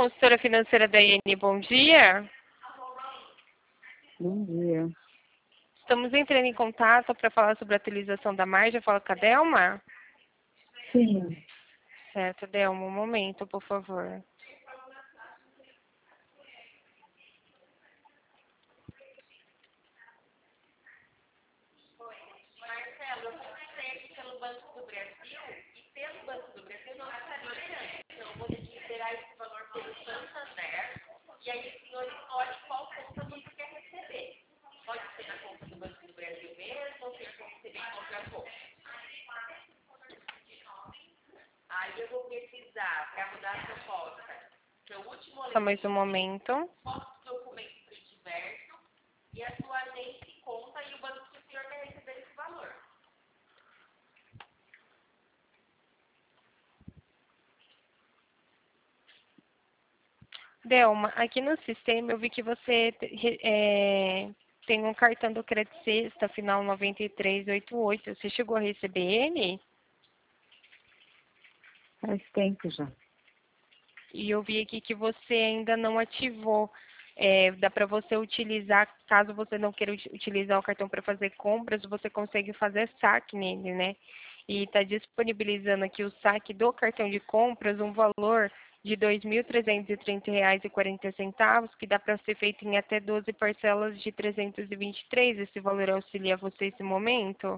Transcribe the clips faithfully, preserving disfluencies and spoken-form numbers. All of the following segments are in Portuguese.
consultora financeira da I N, bom dia. Bom dia. Estamos entrando em contato para falar sobre a utilização da margem. Fala com a Delma? Sim. Certo, Delma, um momento, por favor. Marcelo, eu comprei aqui pelo Banco do Brasil e pelo Banco do Brasil não está liberando. Então eu vou ter que liberar esse valor pelo Santander e aí o senhor escolhe qual conta você quer receber. Pode ser na conta do Banco do Brasil mesmo, ou você quer receber em outra conta. Aí eu vou precisar, para mudar a proposta, seu último Só mais um momento. foto do documento frente e verso e a sua agência e conta e o banco que o senhor quer receber esse valor. Delma, aqui no sistema eu vi que você é, tem um cartão do Credit Sexta, final nove três oito oito. Você chegou a receber ele? Faz tempo já. E eu vi aqui que você ainda não ativou. É, dá para você utilizar, caso você não queira utilizar o cartão para fazer compras, você consegue fazer saque nele, né? E está disponibilizando aqui o saque do cartão de compras, um valor de dois mil trezentos e trinta reais e quarenta centavos, que dá para ser feito em até doze parcelas de trezentos e vinte e três. Esse valor auxilia você nesse momento?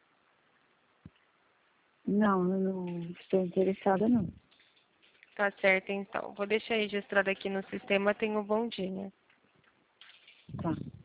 Não, eu não estou interessada, não. Tá certo, então. Vou deixar registrado aqui no sistema. Tenha um bom dia. Tá.